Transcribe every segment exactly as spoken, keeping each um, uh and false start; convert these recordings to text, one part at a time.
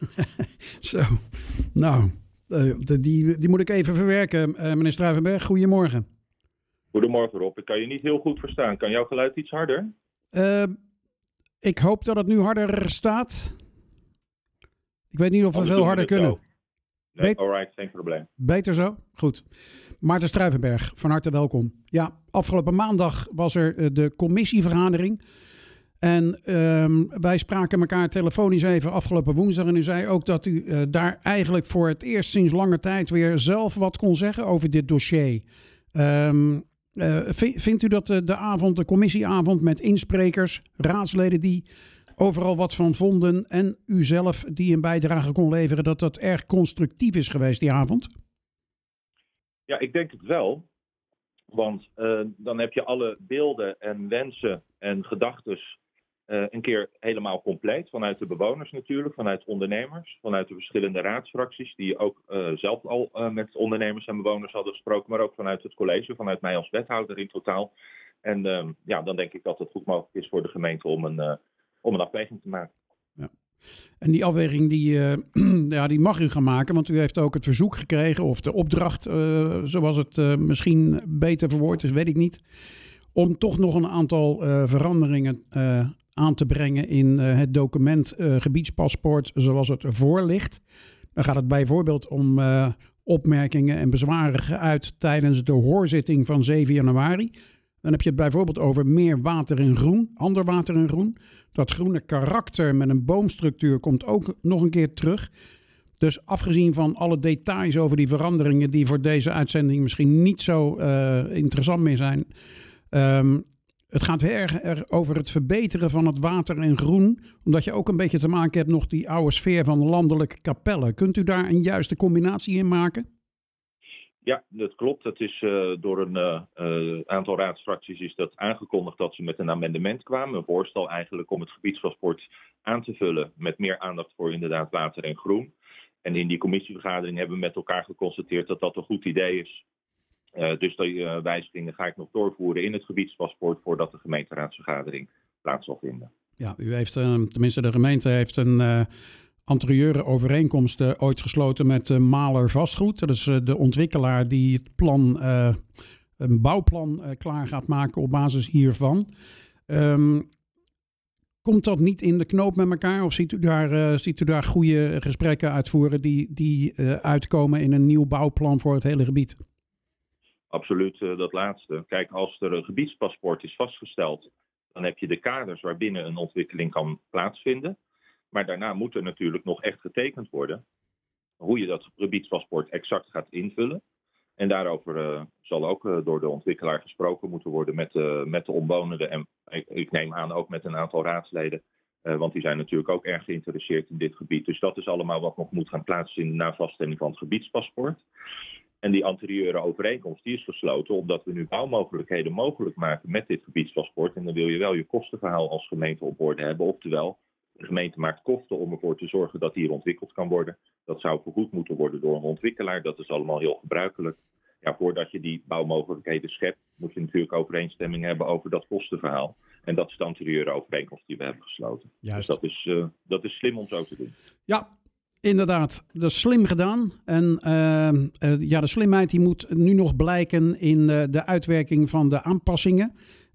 Zo, nou, uh, die, die moet ik even verwerken. Uh, meneer Struivenberg, goedemorgen. Goedemorgen Rob, ik kan je niet heel goed verstaan. Kan jouw geluid iets harder? Uh, ik hoop dat het nu harder staat. Ik weet niet of we Anders veel harder we kunnen. Nee, Bet- alright, geen probleem. Beter zo? Goed. Maarten Struivenberg, van harte welkom. Ja, afgelopen maandag was er uh, de commissievergadering. En um, wij spraken elkaar telefonisch even afgelopen woensdag. En u zei ook dat u uh, daar eigenlijk voor het eerst sinds lange tijd weer zelf wat kon zeggen over dit dossier. Um, uh, v- vindt u dat de, de avond, de commissieavond met insprekers, raadsleden die overal wat van vonden en u zelf die een bijdrage kon leveren, dat dat erg constructief is geweest die avond? Ja, ik denk het wel. Want uh, dan heb je alle beelden en wensen en gedachtes uh, een keer helemaal compleet. Vanuit de bewoners natuurlijk, vanuit ondernemers, vanuit de verschillende raadsfracties die ook uh, zelf al uh, met ondernemers en bewoners hadden gesproken, maar ook vanuit het college, vanuit mij als wethouder in totaal. En uh, ja, dan denk ik dat het goed mogelijk is voor de gemeente om een, uh, om een afweging te maken. Ja. En die afweging die, uh, ja, die mag u gaan maken, want u heeft ook het verzoek gekregen, of de opdracht, uh, zoals het uh, misschien beter verwoord is, weet ik niet, om toch nog een aantal uh, veranderingen uh, aan te brengen in uh, het document uh, gebiedspaspoort zoals het ervoor ligt. Dan gaat het bijvoorbeeld om uh, opmerkingen en bezwaren geuit tijdens de hoorzitting van zeven januari. Dan heb je het bijvoorbeeld over meer water en groen, ander water en groen. Dat groene karakter met een boomstructuur komt ook nog een keer terug. Dus afgezien van alle details over die veranderingen die voor deze uitzending misschien niet zo uh, interessant meer zijn. Um, het gaat heel erg over het verbeteren van het water en groen. Omdat je ook een beetje te maken hebt nog die oude sfeer van landelijke kapellen. Kunt u daar een juiste combinatie in maken? Ja, dat klopt. Dat is uh, door een uh, uh, aantal raadsfracties is dat aangekondigd dat ze met een amendement kwamen. Een voorstel eigenlijk om het gebiedspaspoort aan te vullen met meer aandacht voor inderdaad water en groen. En in die commissievergadering hebben we met elkaar geconstateerd dat dat een goed idee is. Uh, dus die uh, wijzigingen ga ik nog doorvoeren in het gebiedspaspoort voordat de gemeenteraadsvergadering plaats zal vinden. Ja, u heeft, uh, tenminste de gemeente heeft een uh, anterieure overeenkomst uh, ooit gesloten met uh, Maler Vastgoed. Dat is uh, de ontwikkelaar die het plan, uh, een bouwplan uh, klaar gaat maken op basis hiervan. Um, komt dat niet in de knoop met elkaar of ziet u daar, uh, ziet u daar goede gesprekken uitvoeren die, die uh, uitkomen in een nieuw bouwplan voor het hele gebied? Absoluut uh, dat laatste. Kijk, als er een gebiedspaspoort is vastgesteld, dan heb je de kaders waarbinnen een ontwikkeling kan plaatsvinden. Maar daarna moet er natuurlijk nog echt getekend worden hoe je dat gebiedspaspoort exact gaat invullen. En daarover uh, zal ook uh, door de ontwikkelaar gesproken moeten worden met, uh, met de omwonenden. En ik, ik neem aan ook met een aantal raadsleden. Uh, want die zijn natuurlijk ook erg geïnteresseerd in dit gebied. Dus dat is allemaal wat nog moet gaan plaatsvinden na vaststelling van het gebiedspaspoort. En die anterieure overeenkomst die is gesloten omdat we nu bouwmogelijkheden mogelijk maken met dit gebiedspaspoort. En dan wil je wel je kostenverhaal als gemeente op orde hebben. Oftewel, de gemeente maakt kosten om ervoor te zorgen dat hier ontwikkeld kan worden. Dat zou vergoed moeten worden door een ontwikkelaar. Dat is allemaal heel gebruikelijk. Ja, voordat je die bouwmogelijkheden schept, moet je natuurlijk overeenstemming hebben over dat kostenverhaal. En dat is de anterieure overeenkomst die we hebben gesloten. Juist. Dus dat is, uh, dat is slim om zo te doen. Ja, inderdaad. Dat is slim gedaan. En uh, uh, ja, de slimheid die moet nu nog blijken in uh, de uitwerking van de aanpassingen.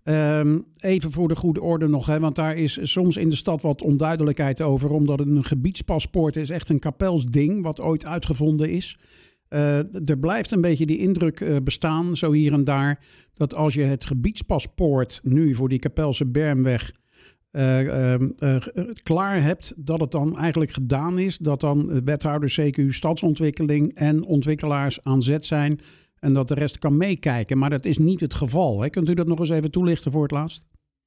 Um, even voor de goede orde nog, hè, want daar is soms in de stad wat onduidelijkheid over, omdat een gebiedspaspoort is echt een kapelsding wat ooit uitgevonden is. Uh, er blijft een beetje die indruk uh, bestaan, zo hier en daar, dat als je het gebiedspaspoort nu voor die Kapelse Bermweg uh, uh, uh, klaar hebt, dat het dan eigenlijk gedaan is, dat dan wethouders C Q U Stadsontwikkeling en ontwikkelaars aan zet zijn en dat de rest kan meekijken. Maar dat is niet het geval. Hè? Kunt u dat nog eens even toelichten voor het laatst?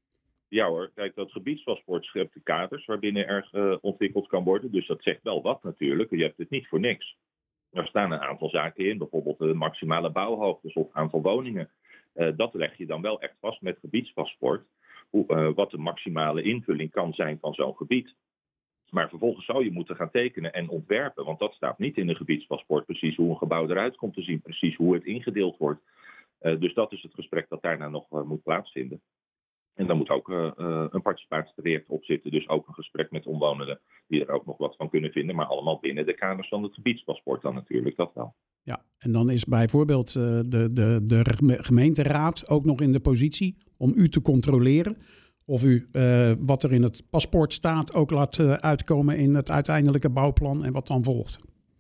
Ja hoor, kijk, dat gebiedspaspoort schept de kaders waarbinnen er uh, ontwikkeld kan worden. Dus dat zegt wel wat natuurlijk. Je hebt het niet voor niks. Er staan een aantal zaken in, bijvoorbeeld de maximale bouwhoogtes of aantal woningen. Uh, dat leg je dan wel echt vast met gebiedspaspoort. Hoe, uh, wat de maximale invulling kan zijn van zo'n gebied. Maar vervolgens zou je moeten gaan tekenen en ontwerpen. Want dat staat niet in een gebiedspaspoort. Precies hoe een gebouw eruit komt te zien. Precies hoe het ingedeeld wordt. Uh, dus dat is het gesprek dat daarna nog uh, moet plaatsvinden. En daar moet ook uh, uh, een participatietraject op zitten. Dus ook een gesprek met omwonenden die er ook nog wat van kunnen vinden. Maar allemaal binnen de kaders van het gebiedspaspoort dan natuurlijk, dat wel. Ja, en dan is bijvoorbeeld uh, de, de, de gemeenteraad ook nog in de positie om u te controleren. Of u uh, wat er in het paspoort staat ook laat uh, uitkomen in het uiteindelijke bouwplan en wat dan volgt.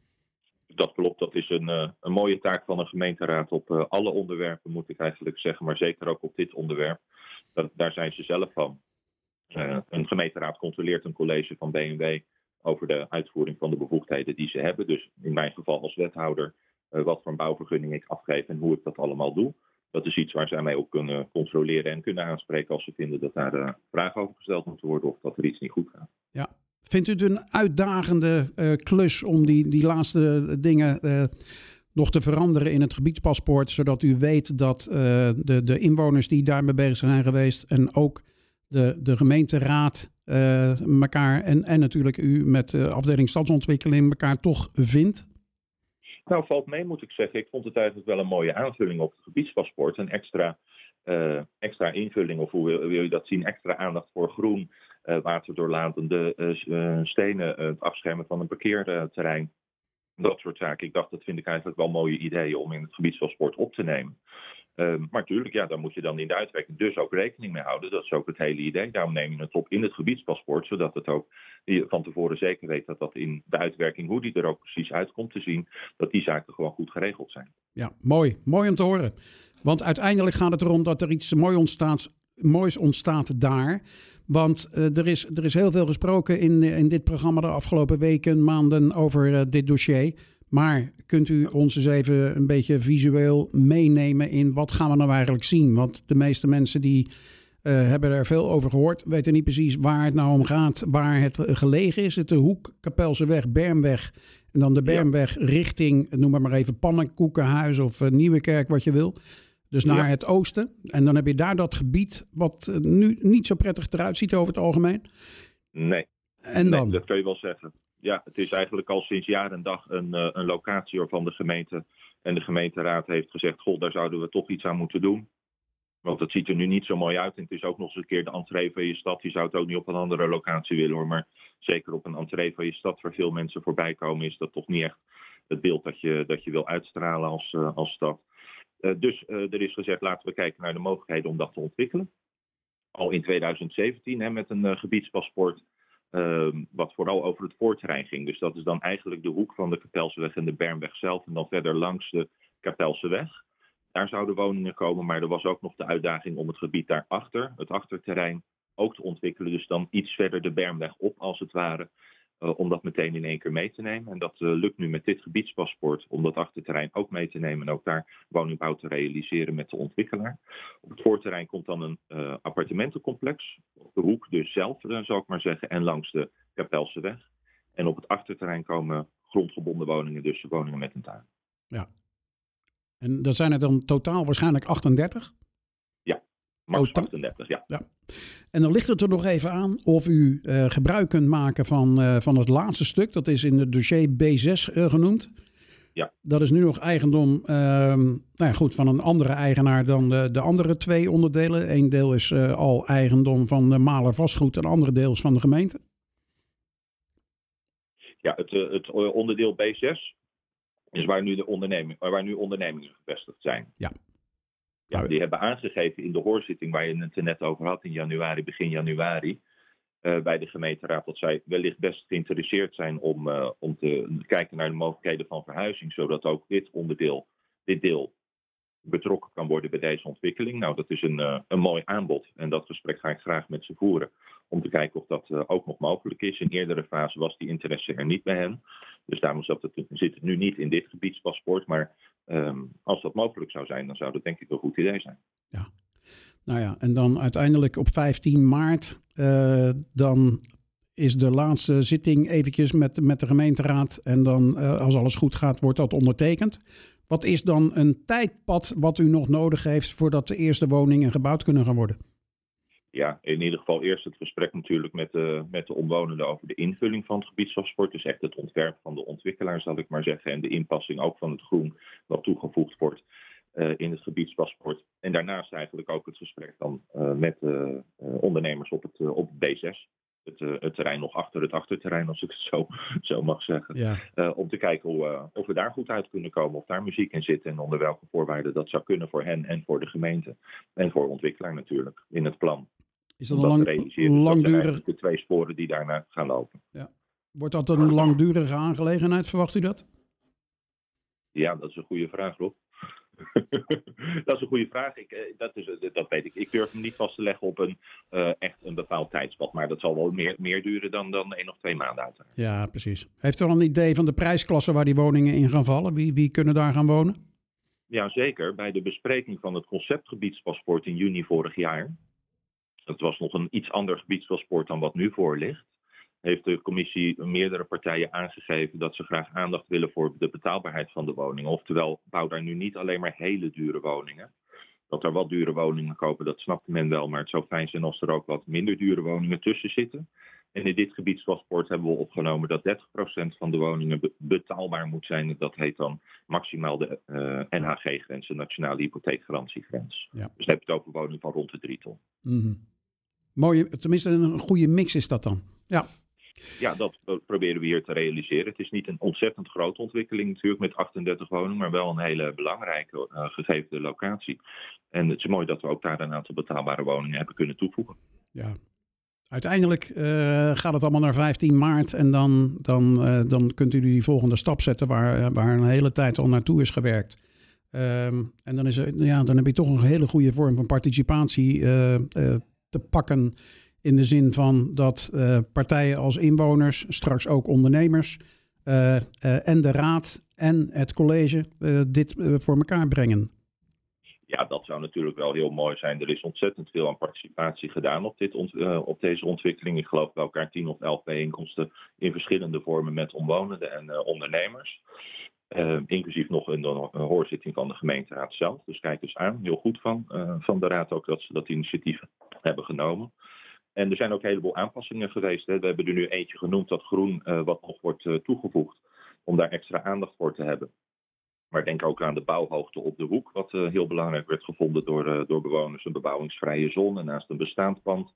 Dat klopt, dat is een, uh, een mooie taak van een gemeenteraad op uh, alle onderwerpen, moet ik eigenlijk zeggen. Maar zeker ook op dit onderwerp. Dat, daar zijn ze zelf van. Uh, een gemeenteraad controleert een college van B N W over de uitvoering van de bevoegdheden die ze hebben. Dus in mijn geval als wethouder uh, wat voor een bouwvergunning ik afgeef en hoe ik dat allemaal doe. Dat is iets waar zij mij ook kunnen controleren en kunnen aanspreken als ze vinden dat daar uh, vragen over gesteld moeten worden of dat er iets niet goed gaat. Ja. Vindt u het een uitdagende uh, klus om die, die laatste dingen uh, nog te veranderen in het gebiedspaspoort, zodat u weet dat uh, de, de inwoners die daarmee bezig zijn geweest en ook de, de gemeenteraad uh, elkaar en, en natuurlijk u met de afdeling stadsontwikkeling elkaar toch vindt? Nou, valt mee moet ik zeggen. Ik vond het eigenlijk wel een mooie aanvulling op het gebiedspaspoort. Een extra, uh, extra invulling, of hoe wil, wil je dat zien? Extra aandacht voor groen, uh, waterdoorlatende uh, stenen, uh, het afschermen van een parkeerterrein. Dat soort zaken. Ik dacht, dat vind ik eigenlijk wel mooie ideeën om in het gebiedspaspoort op te nemen. Uh, maar natuurlijk, ja, daar moet je dan in de uitwerking dus ook rekening mee houden. Dat is ook het hele idee. Daarom neem je het op in het gebiedspaspoort, zodat het ook je van tevoren zeker weet dat dat in de uitwerking, hoe die er ook precies uitkomt te zien, dat die zaken gewoon goed geregeld zijn. Ja, mooi. Mooi om te horen. Want uiteindelijk gaat het erom dat er iets mooi ontstaat, moois ontstaat daar. Want uh, er, is, er is heel veel gesproken in, in dit programma de afgelopen weken, maanden over uh, dit dossier. Maar kunt u ons eens even een beetje visueel meenemen in wat gaan we nou eigenlijk zien? Want de meeste mensen die uh, hebben er veel over gehoord, weten niet precies waar het nou om gaat, waar het gelegen is. Het de hoek, Kapelseweg, Bermweg en dan de Bermweg ja. richting, noem maar maar even, Pannenkoekenhuis of uh, Nieuwekerk, wat je wil. Dus naar ja. het oosten. En dan heb je daar dat gebied wat uh, nu niet zo prettig eruit ziet over het algemeen. Nee, en dan? nee dat kun je wel zeggen. Ja, het is eigenlijk al sinds jaar en dag een, uh, een locatie waarvan de gemeente en de gemeenteraad heeft gezegd, goh, daar zouden we toch iets aan moeten doen. Want het ziet er nu niet zo mooi uit. En het is ook nog eens een keer de entree van je stad. Je zou het ook niet op een andere locatie willen hoor. Maar zeker op een entree van je stad waar veel mensen voorbij komen, is dat toch niet echt het beeld dat je, dat je wil uitstralen als, uh, als stad. Uh, dus uh, er is gezegd, laten we kijken naar de mogelijkheden om dat te ontwikkelen. Al in tweeduizend zeventien hè, met een uh, gebiedspaspoort. Uh, wat vooral over het voorterrein ging. Dus dat is dan eigenlijk de hoek van de Kapelseweg en de Bermweg zelf. En dan verder langs de Kapelseweg. Daar zouden woningen komen. Maar er was ook nog de uitdaging om het gebied daarachter, het achterterrein, ook te ontwikkelen. Dus dan iets verder de Bermweg op als het ware. Uh, om dat meteen in één keer mee te nemen. En dat uh, lukt nu met dit gebiedspaspoort om dat achterterrein ook mee te nemen. En ook daar woningbouw te realiseren met de ontwikkelaar. Op het voorterrein komt dan een uh, appartementencomplex. Op de hoek dus zelf, uh, zou ik maar zeggen. En langs de Kapelseweg. En op het achterterrein komen grondgebonden woningen. Dus woningen met een tuin. Ja. En dat zijn er dan totaal waarschijnlijk achtendertig? Max oh, achtendertig, ja. ja. En dan ligt het er nog even aan of u uh, gebruik kunt maken van, uh, van het laatste stuk. Dat is in het dossier B zes uh, genoemd. Ja. Dat is nu nog eigendom uh, nou ja, goed, van een andere eigenaar dan de, de andere twee onderdelen. Eén deel is uh, al eigendom van de Maler Vastgoed en andere deel is van de gemeente. Ja, het, uh, het onderdeel B zes is waar nu, de onderneming, waar nu ondernemingen gevestigd zijn. Ja. Ja, die hebben aangegeven in de hoorzitting waar je het er net over had in januari, begin januari, uh, bij de gemeenteraad, dat zij wellicht best geïnteresseerd zijn om, uh, om te kijken naar de mogelijkheden van verhuizing, zodat ook dit onderdeel, dit deel betrokken kan worden bij deze ontwikkeling. Nou, dat is een, uh, een mooi aanbod en dat gesprek ga ik graag met ze voeren om te kijken of dat uh, ook nog mogelijk is. In eerdere fase was die interesse er niet bij hen, dus daarom zat het, zit het nu niet in dit gebiedspaspoort, maar Um, als dat mogelijk zou zijn, dan zou dat denk ik een goed idee zijn. Ja, nou ja, en dan uiteindelijk op vijftien maart, uh, dan is de laatste zitting eventjes met, met de gemeenteraad. En dan, uh, als alles goed gaat, wordt dat ondertekend. Wat is dan een tijdpad wat u nog nodig heeft voordat de eerste woningen gebouwd kunnen gaan worden? Ja, in ieder geval eerst het gesprek natuurlijk met de, met de omwonenden over de invulling van het gebiedspaspoort. Dus echt het ontwerp van de ontwikkelaar, zal ik maar zeggen. En de inpassing ook van het groen wat toegevoegd wordt. uh, in het gebiedspaspoort. En daarnaast eigenlijk ook het gesprek dan uh, met uh, uh, ondernemers op het, uh, op het B zes. Het, uh, het terrein nog achter het achterterrein, als ik het zo, zo mag zeggen. Ja. Uh, om te kijken hoe, uh, of we daar goed uit kunnen komen, of daar muziek in zit en onder welke voorwaarden dat zou kunnen voor hen en voor de gemeente. En voor ontwikkelaar natuurlijk, in het plan. Is dat een lang, langdurig... Dat zijn de twee sporen die daarna gaan lopen. Ja. Wordt dat een langdurige aangelegenheid, verwacht u dat? Ja, dat is een goede vraag, Rob. Dat is een goede vraag. Ik, dat, is, dat weet ik. Ik durf hem niet vast te leggen op een uh, echt een bepaald tijdspad. Maar dat zal wel meer, meer duren dan, dan één of twee maanden uiteraard. Ja, precies. Heeft u al een idee van de prijsklasse waar die woningen in gaan vallen? Wie, wie kunnen daar gaan wonen? Ja, zeker. Bij de bespreking van het conceptgebiedspaspoort in juni vorig jaar. Dat was nog een iets ander gebiedspaspoort dan wat nu voor ligt. Heeft de commissie meerdere partijen aangegeven dat ze graag aandacht willen voor de betaalbaarheid van de woningen. Oftewel, bouw daar nu niet alleen maar hele dure woningen. Dat er wat dure woningen kopen, dat snapt men wel. Maar het zou fijn zijn als er ook wat minder dure woningen tussen zitten. En in dit gebiedspaspoort hebben we opgenomen dat dertig procent van de woningen be- betaalbaar moet zijn. Dat heet dan maximaal de uh, N H G-grens, de Nationale Hypotheekgarantiegrens. Ja. Dus dan heb je het over woningen van rond de drie ton. Mm-hmm. Mooie, tenminste een goede mix is dat dan. Ja. Ja, dat proberen we hier te realiseren. Het is niet een ontzettend grote ontwikkeling natuurlijk met achtendertig woningen, maar wel een hele belangrijke uh, gegeven locatie. En het is mooi dat we ook daar een aantal betaalbare woningen hebben kunnen toevoegen. Ja. Uiteindelijk uh, gaat het allemaal naar vijftien maart en dan, dan, uh, dan kunt u die volgende stap zetten waar, waar een hele tijd al naartoe is gewerkt. Um, en dan, is er, ja, dan heb je toch een hele goede vorm van participatie uh, uh, te pakken. In de zin van dat uh, partijen als inwoners, straks ook ondernemers uh, uh, en de raad en het college uh, dit uh, voor elkaar brengen. Ja, dat zou natuurlijk wel heel mooi zijn. Er is ontzettend veel aan participatie gedaan op, dit ont- uh, op deze ontwikkeling. Ik geloof bij elkaar tien of elf bijeenkomsten in verschillende vormen met omwonenden en uh, ondernemers. Uh, inclusief nog een, een hoorzitting van de gemeenteraad zelf. Dus kijk eens aan, heel goed van, uh, van de raad ook dat ze dat initiatief hebben genomen. En er zijn ook een heleboel aanpassingen geweest. Hè. We hebben er nu eentje genoemd, dat groen, uh, wat nog wordt uh, toegevoegd. Om daar extra aandacht voor te hebben. Maar denk ook aan de bouwhoogte op de hoek. Wat uh, heel belangrijk werd gevonden door, uh, door bewoners. Een bebouwingsvrije zone naast een bestaand pand.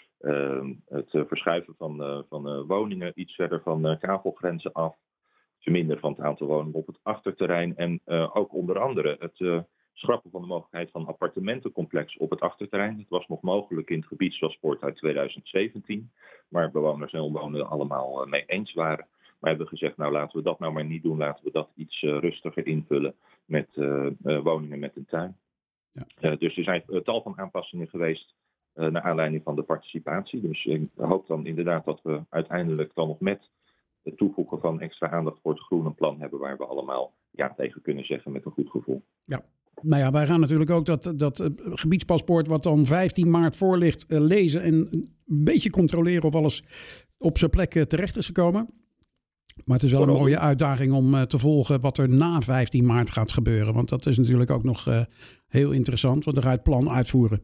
Uh, het uh, verschuiven van, uh, van uh, woningen iets verder van uh, kavelgrenzen af. Verminderen van het aantal woningen op het achterterrein. En uh, ook onder andere het... Uh, schrappen van de mogelijkheid van appartementencomplex op het achterterrein. Het was nog mogelijk in het gebiedspaspoort uit tweeduizend zeventien, waar bewoners en omwonenden allemaal mee eens waren. Maar hebben gezegd, nou laten we dat nou maar niet doen, laten we dat iets uh, rustiger invullen met uh, uh, woningen met een tuin. Ja. Uh, dus er zijn uh, tal van aanpassingen geweest uh, naar aanleiding van de participatie. Dus ik hoop dan inderdaad dat we uiteindelijk dan nog met het toevoegen van extra aandacht voor het groene plan hebben waar we allemaal ja tegen kunnen zeggen met een goed gevoel. Ja. Nou ja, wij gaan natuurlijk ook dat, dat uh, gebiedspaspoort wat dan vijftien maart voor ligt uh, lezen en een beetje controleren of alles op zijn plek uh, terecht is gekomen. Maar het is wel een mooie uitdaging om uh, te volgen wat er na vijftien maart gaat gebeuren. Want dat is natuurlijk ook nog uh, heel interessant, want dan ga je het plan uitvoeren.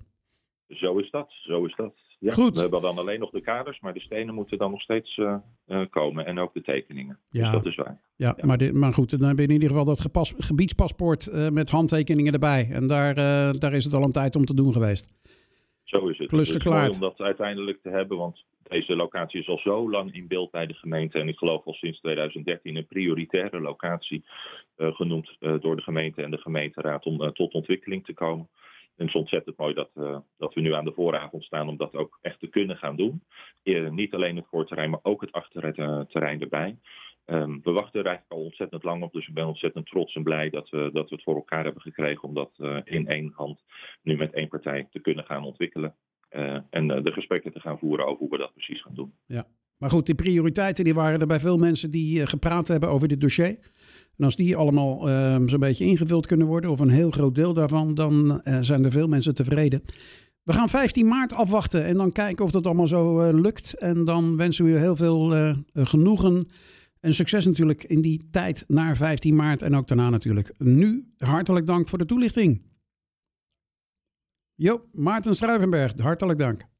Zo is dat, zo is dat. Ja, goed. We hebben dan alleen nog de kaders, maar de stenen moeten dan nog steeds uh, uh, komen. En ook de tekeningen. Ja. Dus dat is waar. Ja, ja. Maar, dit, maar goed, dan heb je in ieder geval dat gepas, gebiedspaspoort uh, met handtekeningen erbij. En daar, uh, daar is het al een tijd om te doen geweest. Zo is het. Plus het is geklaard. mooi om dat uiteindelijk te hebben, want deze locatie is al zo lang in beeld bij de gemeente. En ik geloof al sinds tweeduizend dertien een prioritaire locatie uh, genoemd uh, door de gemeente en de gemeenteraad om uh, tot ontwikkeling te komen. En het is ontzettend mooi dat, uh, dat we nu aan de vooravond staan om dat ook echt te kunnen gaan doen. Uh, niet alleen het voorterrein, maar ook het achterterrein erbij. Um, we wachten er eigenlijk al ontzettend lang op, dus ik ben ontzettend trots en blij dat we, dat we het voor elkaar hebben gekregen om dat uh, in één hand nu met één partij te kunnen gaan ontwikkelen. Uh, en uh, de gesprekken te gaan voeren over hoe we dat precies gaan doen. Ja. Maar goed, die prioriteiten die waren er bij veel mensen die uh, gepraat hebben over dit dossier. En als die allemaal uh, zo'n beetje ingevuld kunnen worden, of een heel groot deel daarvan, dan uh, zijn er veel mensen tevreden. We gaan vijftien maart afwachten en dan kijken of dat allemaal zo uh, lukt. En dan wensen we u heel veel uh, genoegen en succes natuurlijk in die tijd naar vijftien maart en ook daarna natuurlijk. Nu hartelijk dank voor de toelichting. Jo, Maarten Struivenberg, hartelijk dank.